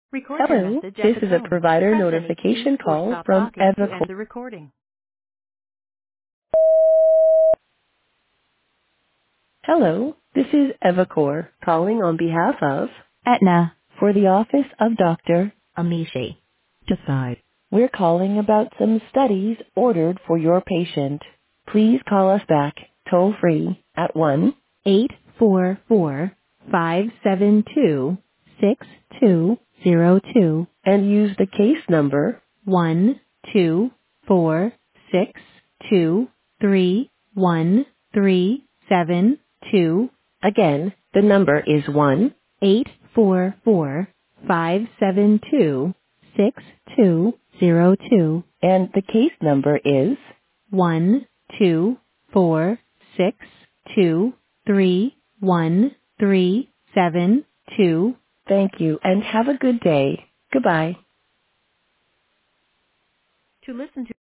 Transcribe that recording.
Record your Hello, message at this the is a tone. provider Press any key notification or call stop from talking to Evacor. end the recording. Hello, this is Evacor calling on behalf of Aetna for the office of Dr. Amishi. Decide. We're calling about some studies ordered for your patient. Please call us back toll free at 1-844-572-6202 and use the case number 124623137. Again, the number is 1-844-572-6202 and the case number is 124623137. Thank you and have a good day. Goodbye. To listen to